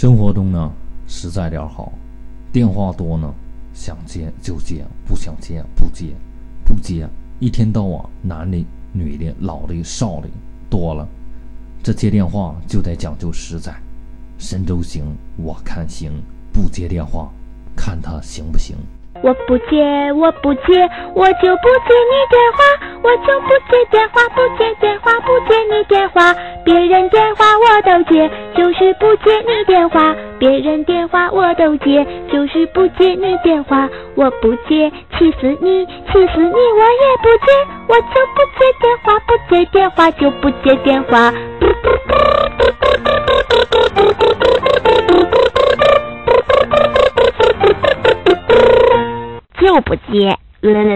生活中呢，实在点好，电话多呢，想接就接，不想接不接，不接，一天到晚男的、女的、老的、少的多了，这接电话就得讲究实在。神州行，我看行，不接电话，看他行不行。 我不接，我不接，我就不接你电话，我就不接电话，不接电话，不接你电话，别人电话我都接，就是不接你电话，别人电话我都接，就是不接你电话，我不接，气死你，气死你，我也不接，我就不接电话，不接电话就不接电话。就不接，